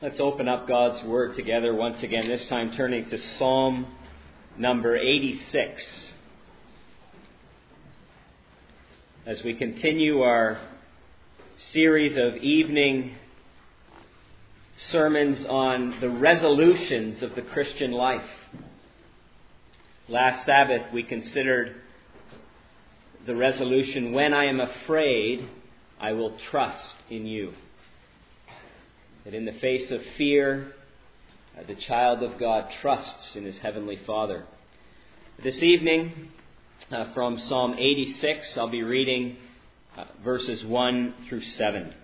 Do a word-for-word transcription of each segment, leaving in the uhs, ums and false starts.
Let's open up God's Word together once again, this time turning to Psalm number eighty-six. As we continue our series of evening sermons on the resolutions of the Christian life. Last Sabbath we considered the resolution, when I am afraid, I will trust in you. That in the face of fear, uh, the child of God trusts in his heavenly Father. This evening, uh, from Psalm eighty-six, I'll be reading uh, verses one through seven.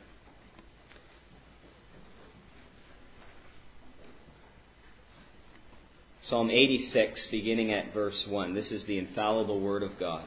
Psalm eighty-six, beginning at verse one. This is the infallible Word of God.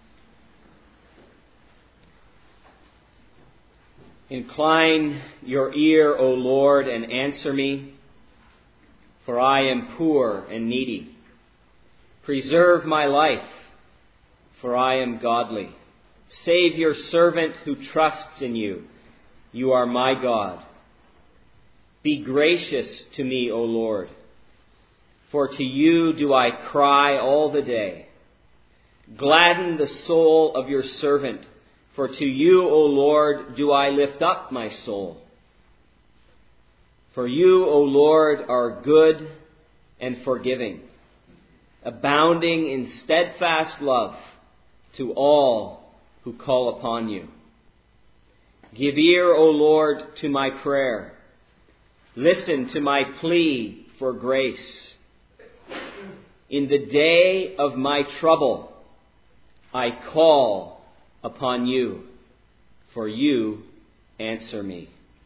Incline your ear, O Lord, and answer me, for I am poor and needy. Preserve my life, for I am godly. Save your servant who trusts in you. You are my God. Be gracious to me, O Lord, for to you do I cry all the day. Gladden the soul of your servant, for to you, O Lord, do I lift up my soul. For you, O Lord, are good and forgiving, abounding in steadfast love to all who call upon you. Give ear, O Lord, to my prayer. Listen to my plea for grace. In the day of my trouble, I call upon you, for you answer me.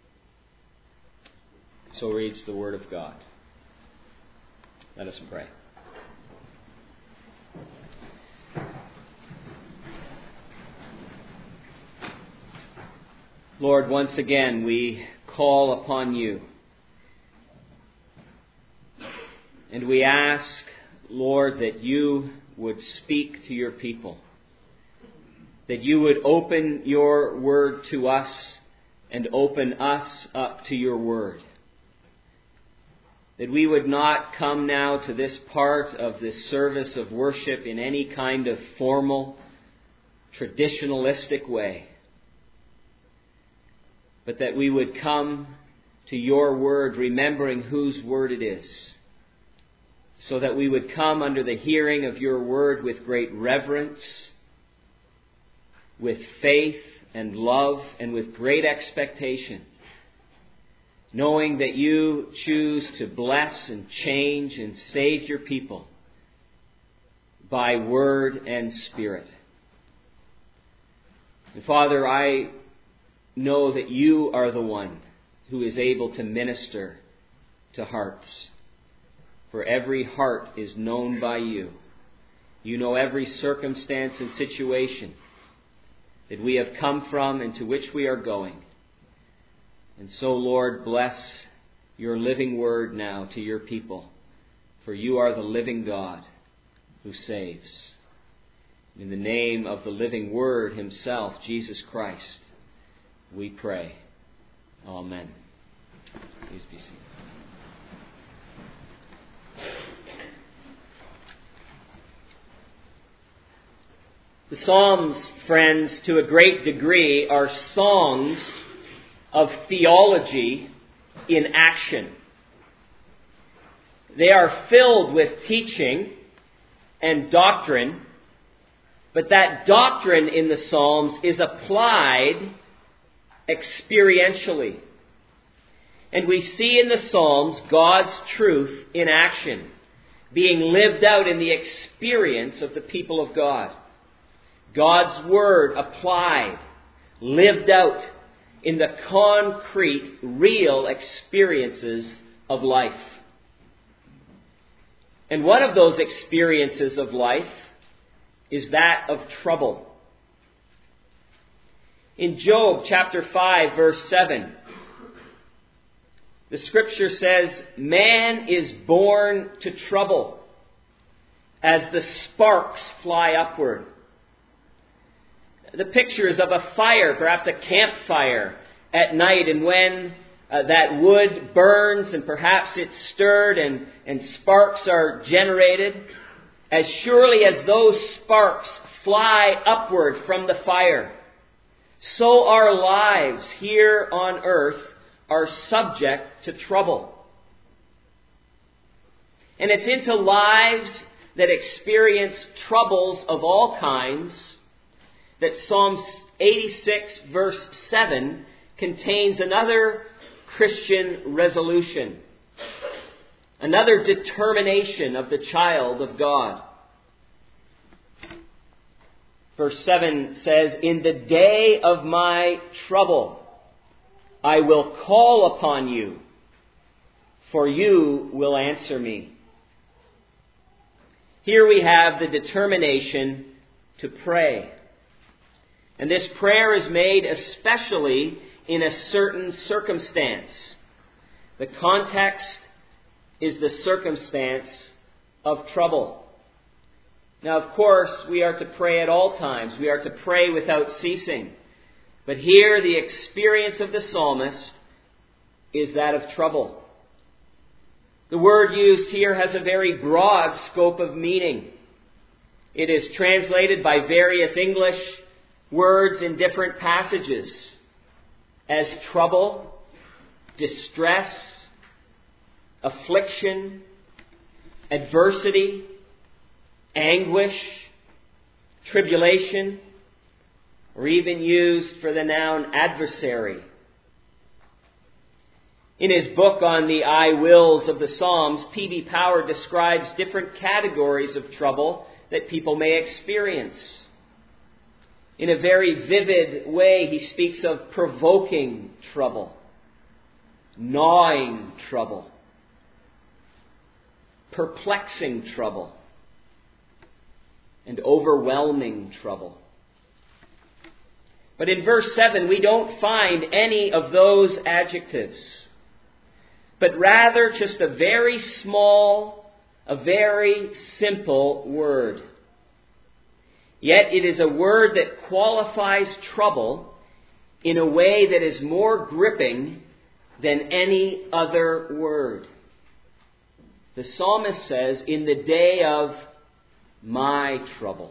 So reads the Word of God. Let us pray. Lord, once again we call upon you. And we ask, Lord, that you would speak to your people. That you would open your word to us and open us up to your word. That we would not come now to this part of this service of worship in any kind of formal, traditionalistic way. But that we would come to your word remembering whose word it is. So that we would come under the hearing of your word with great reverence, with faith and love, and with great expectation, knowing that you choose to bless and change and save your people by word and spirit. And Father, I know that you are the one who is able to minister to hearts. For every heart is known by you. You know every circumstance and situation that we have come from and to which we are going. And so, Lord, bless your living word now to your people, for you are the living God who saves. In the name of the living word himself, Jesus Christ, we pray. Amen. Please be seated. The Psalms, friends, to a great degree, are songs of theology in action. They are filled with teaching and doctrine, but that doctrine in the Psalms is applied experientially. And we see in the Psalms God's truth in action, being lived out in the experience of the people of God. God's Word applied, lived out in the concrete, real experiences of life. And one of those experiences of life is that of trouble. In Job chapter five, verse seven, the Scripture says, "Man is born to trouble as the sparks fly upward." The picture is of a fire, perhaps a campfire at night, and when uh, that wood burns and perhaps it's stirred and, and sparks are generated, as surely as those sparks fly upward from the fire, so our lives here on earth are subject to trouble. And it's into lives that experience troubles of all kinds that Psalm eighty-six verse seven contains another Christian resolution, another determination of the child of God. Verse seven says, "In the day of my trouble, I will call upon you, for you will answer me." Here we have the determination to pray. And this prayer is made especially in a certain circumstance. The context is the circumstance of trouble. Now, of course, we are to pray at all times. We are to pray without ceasing. But here, the experience of the psalmist is that of trouble. The word used here has a very broad scope of meaning. It is translated by various English words in different passages as trouble, distress, affliction, adversity, anguish, tribulation, or even used for the noun adversary. In his book on the I wills of the Psalms, P B Power describes different categories of trouble that people may experience. In a very vivid way, he speaks of provoking trouble, gnawing trouble, perplexing trouble, and overwhelming trouble. But in verse seven, we don't find any of those adjectives, but rather just a very small, a very simple word. Yet it is a word that qualifies trouble in a way that is more gripping than any other word. The psalmist says, "In the day of my trouble."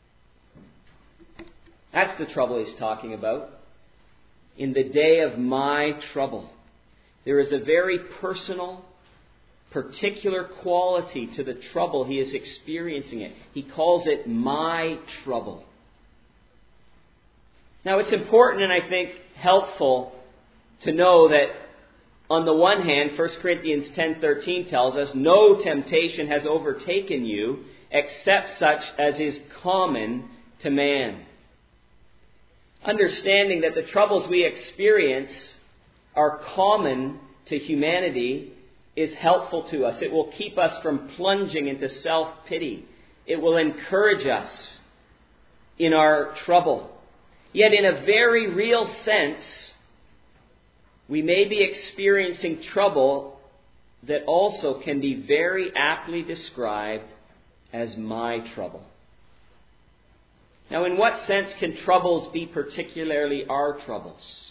That's the trouble he's talking about. In the day of my trouble. There is a very personal, particular quality to the trouble he is experiencing it. He calls it my trouble. Now, it's important and I think helpful to know that on the one hand, First Corinthians ten thirteen tells us, "No temptation has overtaken you except such as is common to man." Understanding that the troubles we experience are common to humanity is helpful to us. It will keep us from plunging into self-pity. It will encourage us in our trouble. Yet in a very real sense, we may be experiencing trouble that also can be very aptly described as my trouble. Now, in what sense can troubles be particularly our troubles?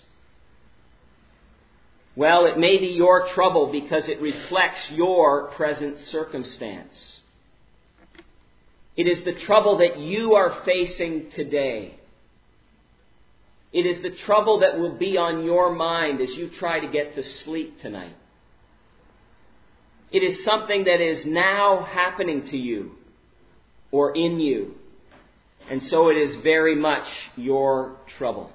Well, it may be your trouble because it reflects your present circumstance. It is the trouble that you are facing today. It is the trouble that will be on your mind as you try to get to sleep tonight. It is something that is now happening to you or in you. And so it is very much your trouble.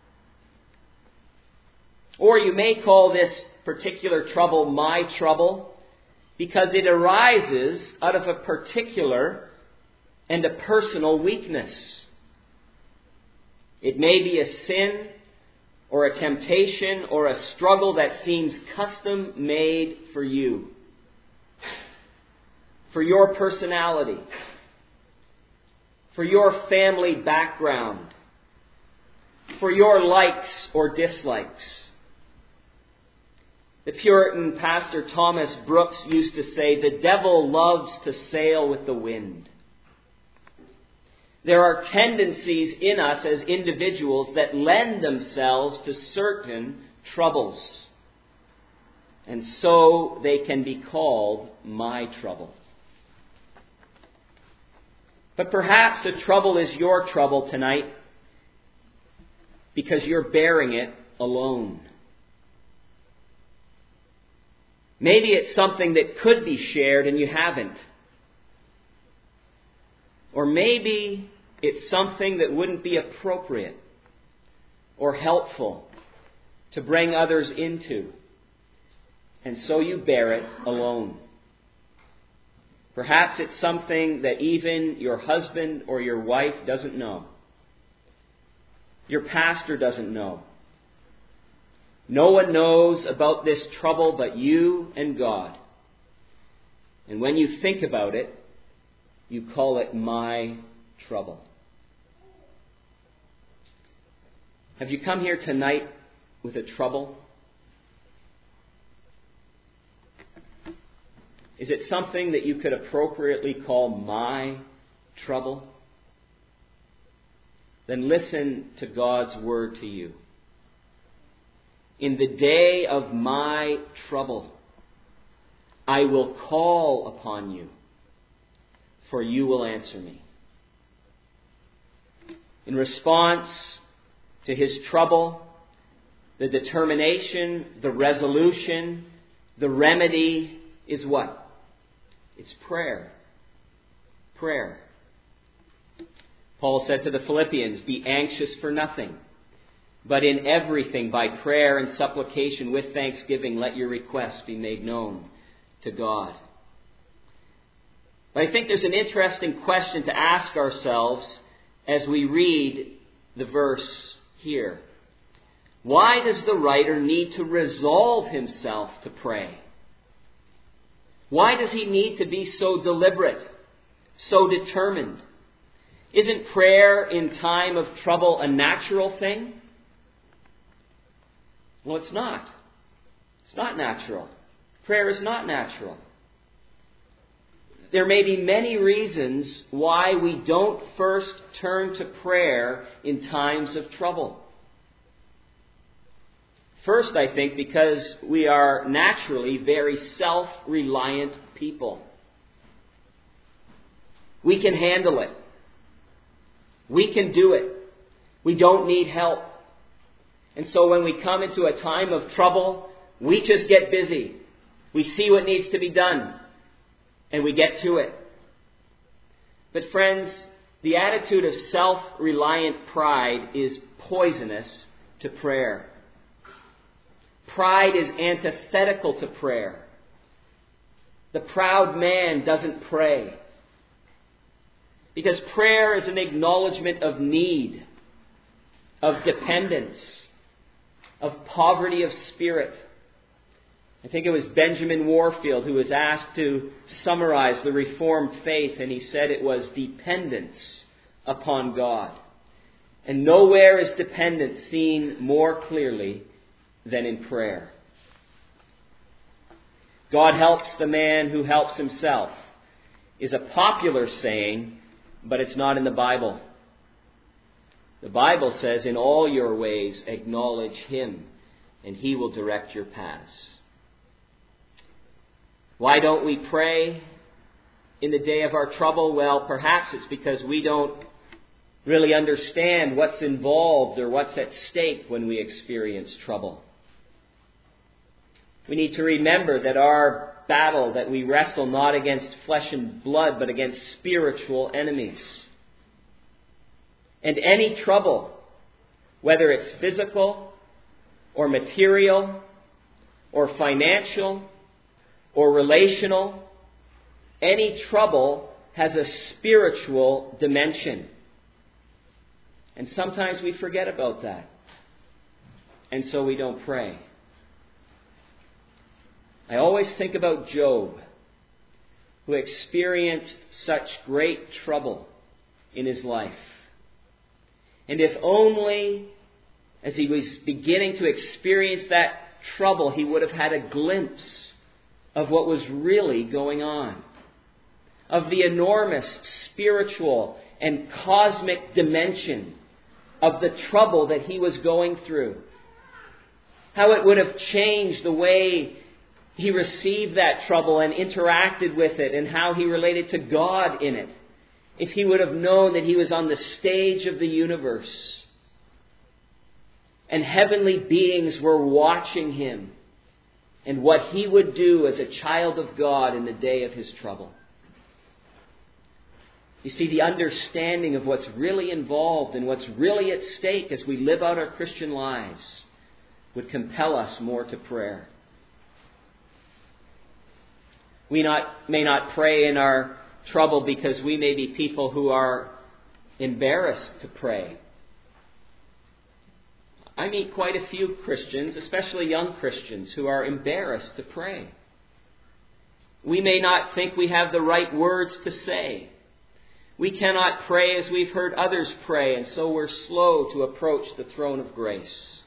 Or you may call this particular trouble my trouble because it arises out of a particular and a personal weakness. It may be a sin or a temptation or a struggle that seems custom made for you, for your personality, for your family background, for your likes or dislikes. The Puritan pastor Thomas Brooks used to say, "The devil loves to sail with the wind." There are tendencies in us as individuals that lend themselves to certain troubles. and so they can be called my trouble. But perhaps the trouble is your trouble tonight because you're bearing it alone. Maybe it's something that could be shared and you haven't. Or maybe it's something that wouldn't be appropriate or helpful to bring others into. And so you bear it alone. Perhaps it's something that even your husband or your wife doesn't know. Your pastor doesn't know. No one knows about this trouble but you and God. And when you think about it, you call it my trouble. Have you come here tonight with a trouble? Is it something that you could appropriately call my trouble? Then listen to God's word to you. In the day of my trouble, I will call upon you, for you will answer me. In response to his trouble, the determination, the resolution, the remedy is what? It's prayer. Prayer. Paul said to the Philippians, be anxious for nothing, but in everything by prayer and supplication with thanksgiving let your requests be made known to God. But I think there's an interesting question to ask ourselves as we read the verse here. Why does the writer need to resolve himself to pray? Why does he need to be so deliberate, so determined? Isn't prayer in time of trouble a natural thing? Well, it's not. It's not natural. Prayer is not natural. There may be many reasons why we don't first turn to prayer in times of trouble. First, I think, because we are naturally very self-reliant people. We can handle it. We can do it. We don't need help. And so when we come into a time of trouble, we just get busy. We see what needs to be done, and we get to it. But friends, the attitude of self-reliant pride is poisonous to prayer. Pride is antithetical to prayer. The proud man doesn't pray. Because prayer is an acknowledgement of need, of dependence, of poverty of spirit. I think it was Benjamin Warfield who was asked to summarize the Reformed faith, and he said it was dependence upon God. And nowhere is dependence seen more clearly than in prayer. God helps the man who helps himself is a popular saying, but it's not in the Bible. The Bible says, in all your ways acknowledge him, and he will direct your paths. Why don't we pray in the day of our trouble? Well, perhaps it's because we don't really understand what's involved or what's at stake when we experience trouble. We need to remember that our battle, that we wrestle not against flesh and blood, but against spiritual enemies. And any trouble, whether it's physical or material or financial or relational, any trouble has a spiritual dimension. And sometimes we forget about that. And so we don't pray. I always think about Job, who experienced such great trouble in his life. And if only, as he was beginning to experience that trouble, he would have had a glimpse of what was really going on, of the enormous spiritual and cosmic dimension of the trouble that he was going through. How it would have changed the way he received that trouble and interacted with it and how he related to God in it. If he would have known that he was on the stage of the universe and heavenly beings were watching him and what he would do as a child of God in the day of his trouble. You see, the understanding of what's really involved and what's really at stake as we live out our Christian lives would compel us more to prayer. We not, may not pray in our trouble because we may be people who are embarrassed to pray. I meet quite a few Christians, especially young Christians, who are embarrassed to pray. We may not think we have the right words to say. We cannot pray as we've heard others pray, and so we're slow to approach the throne of grace.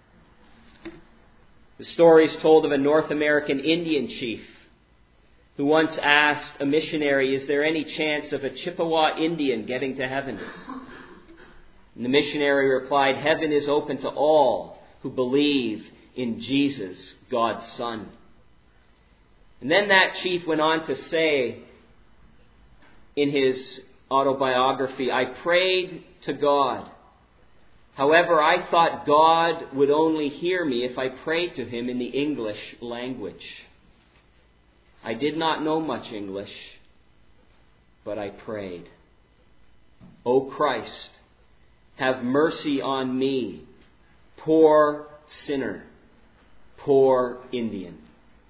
The story is told of a North American Indian chief who once asked a missionary, "Is there any chance of a Chippewa Indian getting to heaven?" And the missionary replied, "Heaven is open to all who believe in Jesus, God's Son." And then that chief went on to say in his autobiography, "I prayed to God. However, I thought God would only hear me if I prayed to him in the English language. I did not know much English, but I prayed. O Christ, have mercy on me, poor sinner, poor Indian."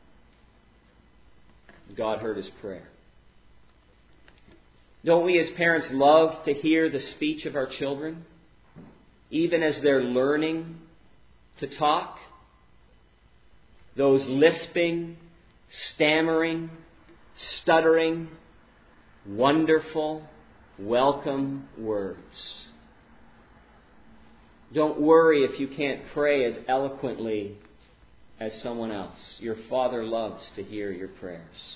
God heard his prayer. Don't we as parents love to hear the speech of our children, even as they're learning to talk? Those lisping, stammering, stuttering, wonderful, welcome words. Don't worry if you can't pray as eloquently as someone else. Your Father loves to hear your prayers.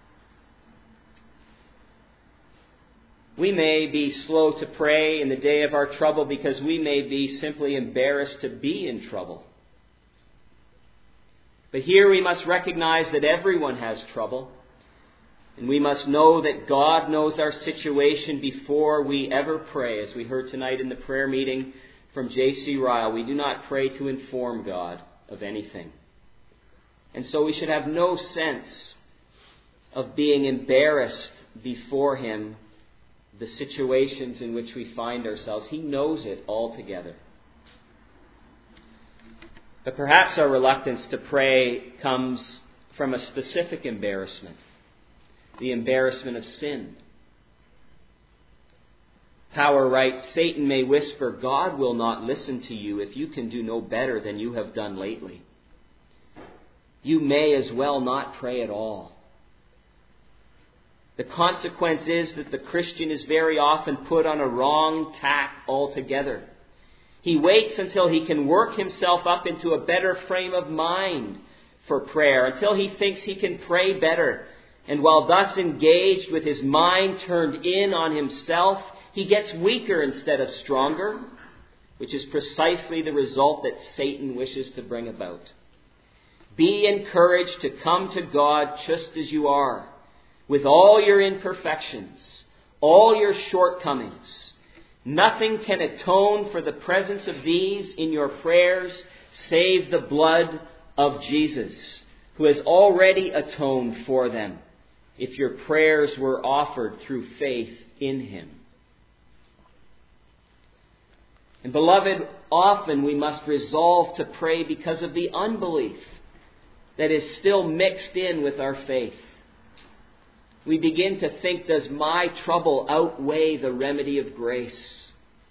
We may be slow to pray in the day of our trouble because we may be simply embarrassed to be in trouble. But here we must recognize that everyone has trouble, and we must know that God knows our situation before we ever pray. As we heard tonight in the prayer meeting from J C Ryle, we do not pray to inform God of anything. And so we should have no sense of being embarrassed before Him, the situations in which we find ourselves. He knows it altogether. But perhaps our reluctance to pray comes from a specific embarrassment, the embarrassment of sin. Power writes, "Satan may whisper, 'God will not listen to you if you can do no better than you have done lately.' You may as well not pray at all." The consequence is that the Christian is very often put on a wrong tack altogether. He waits until he can work himself up into a better frame of mind for prayer, until he thinks he can pray better. And while thus engaged with his mind turned in on himself, he gets weaker instead of stronger, which is precisely the result that Satan wishes to bring about. Be encouraged to come to God just as you are, with all your imperfections, all your shortcomings. Nothing can atone for the presence of these in your prayers save the blood of Jesus, who has already atoned for them, if your prayers were offered through faith in Him. And beloved, often we must resolve to pray because of the unbelief that is still mixed in with our faith. We begin to think, does my trouble outweigh the remedy of grace?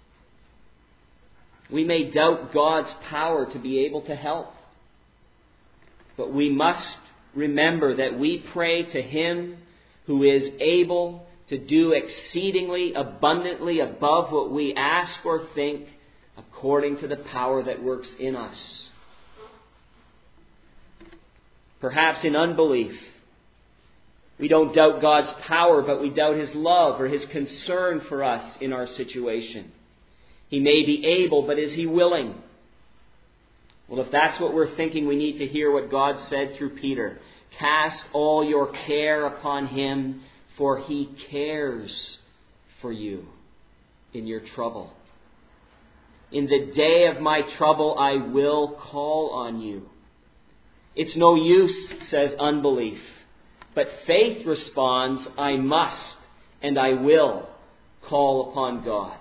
We may doubt God's power to be able to help. But we must remember that we pray to Him who is able to do exceedingly abundantly above what we ask or think, according to the power that works in us. Perhaps in unbelief, we don't doubt God's power, but we doubt His love or His concern for us in our situation. He may be able, but is He willing? Well, if that's what we're thinking, we need to hear what God said through Peter. Cast all your care upon him, for he cares for you in your trouble. In the day of my trouble, I will call on you. It's no use, says unbelief. But faith responds, I must and I will call upon God.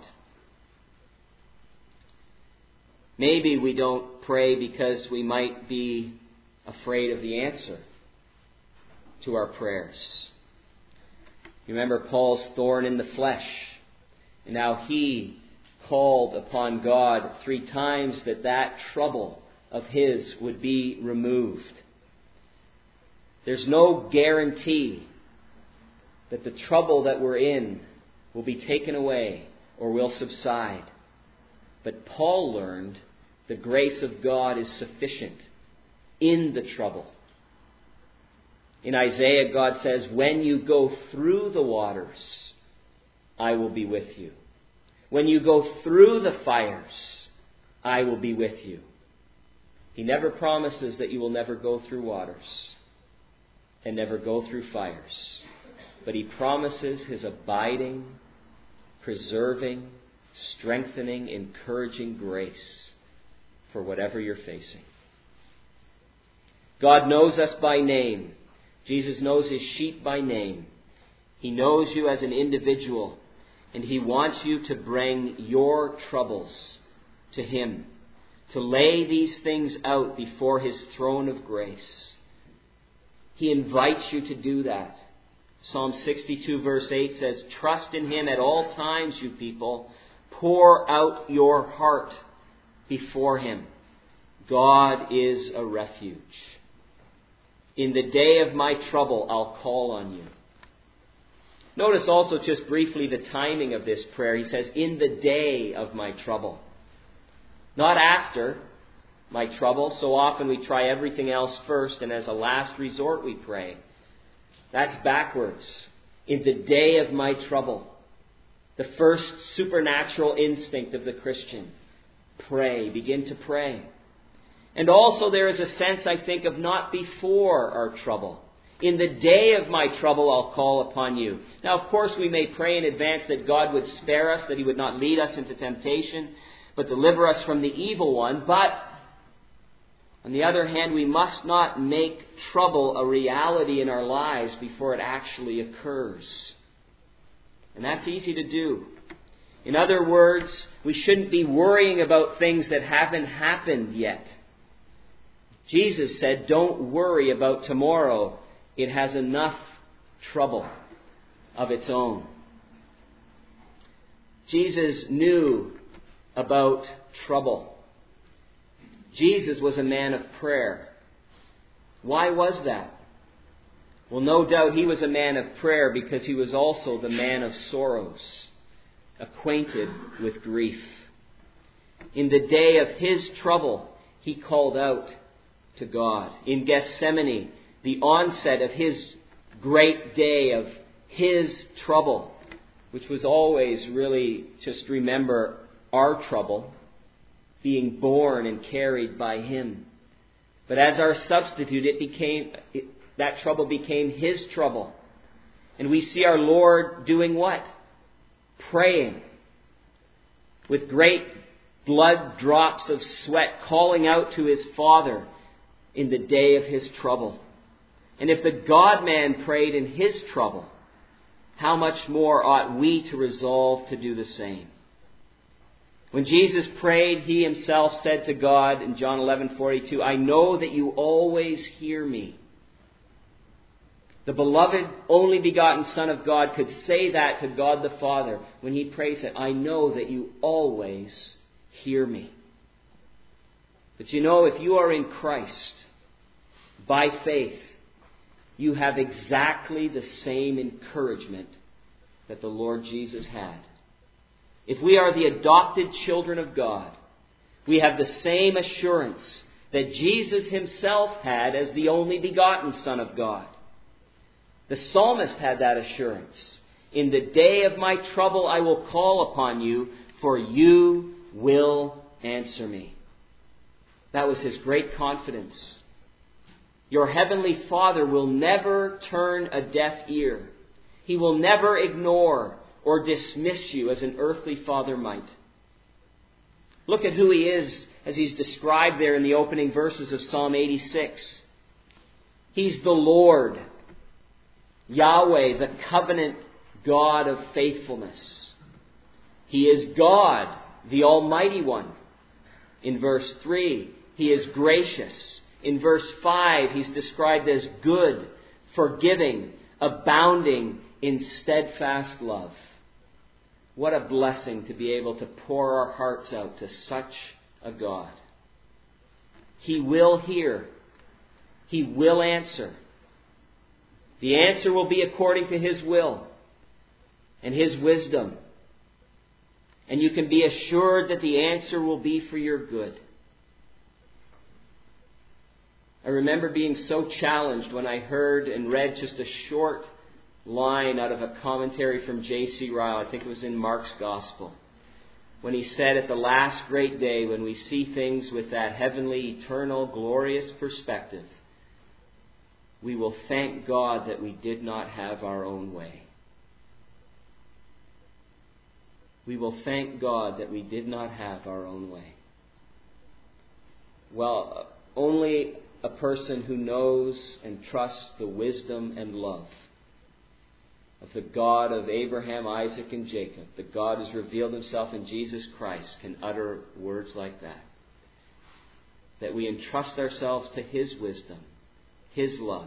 Maybe we don't pray because we might be afraid of the answer to our prayers. You remember Paul's thorn in the flesh, and how he called upon God three times that that trouble of his would be removed. There's no guarantee that the trouble that we're in will be taken away or will subside. But Paul learned the grace of God is sufficient in the trouble. In Isaiah, God says, when you go through the waters, I will be with you. When you go through the fires, I will be with you. He never promises that you will never go through waters and never go through fires. But he promises his abiding, preserving, strengthening, encouraging grace for whatever you're facing. God knows us by name. Jesus knows his sheep by name. He knows you as an individual, and he wants you to bring your troubles to him, to lay these things out before his throne of grace. He invites you to do that. Psalm sixty-two verse eight says, trust in him at all times, you people. Pour out your heart before him. God is a refuge. In the day of my trouble, I'll call on you. Notice also just briefly the timing of this prayer. He says, in the day of my trouble. Not after my trouble. So often we try everything else first, and as a last resort we pray. That's backwards. In the day of my trouble. The first supernatural instinct of the Christian. Pray. Begin to pray. And also there is a sense, I think, of not before our trouble. In the day of my trouble, I'll call upon you. Now, of course, we may pray in advance that God would spare us, that he would not lead us into temptation, but deliver us from the evil one. But, on the other hand, we must not make trouble a reality in our lives before it actually occurs. And that's easy to do. In other words, we shouldn't be worrying about things that haven't happened yet. Jesus said, don't worry about tomorrow. It has enough trouble of its own. Jesus knew about trouble. Jesus was a man of prayer. Why was that? Well, no doubt he was a man of prayer because he was also the man of sorrows, acquainted with grief. In the day of his trouble, he called out to God. In Gethsemane, the onset of his great day of his trouble, which was always really, just remember, our trouble, being borne and carried by him. But as our substitute, it became it, that trouble became his trouble. And we see our Lord doing what? Praying. With great blood drops of sweat, calling out to his Father in the day of his trouble. And if the God-man prayed in his trouble, how much more ought we to resolve to do the same? When Jesus prayed, he himself said to God in John eleven forty-two, I know that you always hear me. The beloved, only begotten Son of God could say that to God the Father when he prays that, I know that you always hear me. But you know, if you are in Christ, by faith, you have exactly the same encouragement that the Lord Jesus had. If we are the adopted children of God, we have the same assurance that Jesus himself had as the only begotten Son of God. The psalmist had that assurance. In the day of my trouble I will call upon you, for you will answer me. That was his great confidence. Your heavenly Father will never turn a deaf ear. He will never ignore or dismiss you as an earthly father might. Look at who He is as He's described there in the opening verses of Psalm eighty-six. He's the Lord, Yahweh, the covenant God of faithfulness. He is God, the Almighty One. In verse three, He is gracious. In verse five, He's described as good, forgiving, abounding in steadfast love. What a blessing to be able to pour our hearts out to such a God. He will hear. He will answer. The answer will be according to His will and His wisdom. And you can be assured that the answer will be for your good. I remember being so challenged when I heard and read just a short line out of a commentary from J C Ryle. I think it was in Mark's Gospel, when he said, at the last great day, when we see things with that heavenly, eternal, glorious perspective, we will thank God that we did not have our own way. We will thank God that we did not have our own way. Well, only a person who knows and trusts the wisdom and love of the God of Abraham, Isaac, and Jacob, the God who has revealed Himself in Jesus Christ, can utter words like that. That we entrust ourselves to His wisdom, His love,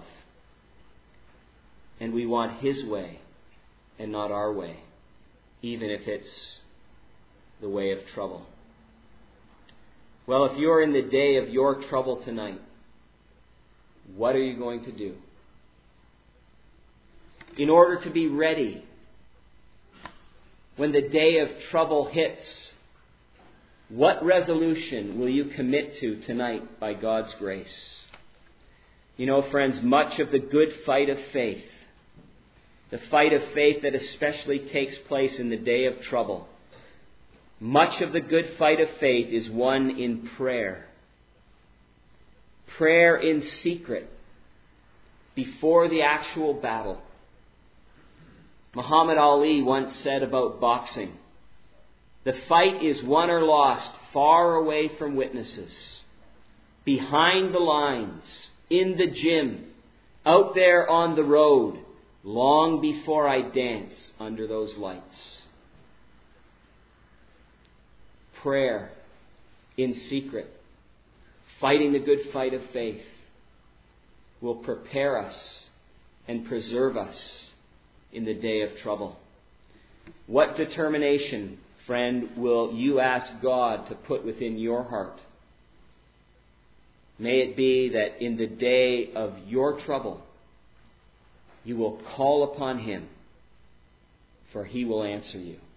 and we want His way and not our way, even if it's the way of trouble. Well, if you're in the day of your trouble tonight, what are you going to do? In order to be ready when the day of trouble hits, what resolution will you commit to tonight by God's grace? You know, friends, much of the good fight of faith, the fight of faith that especially takes place in the day of trouble, much of the good fight of faith is won in prayer. Prayer in secret before the actual battle. Muhammad Ali once said about boxing, the fight is won or lost far away from witnesses, behind the lines, in the gym, out there on the road, long before I dance under those lights. Prayer in secret, fighting the good fight of faith, will prepare us and preserve us in the day of trouble. What determination, friend, will you ask God to put within your heart? May it be that in the day of your trouble, you will call upon Him, for He will answer you.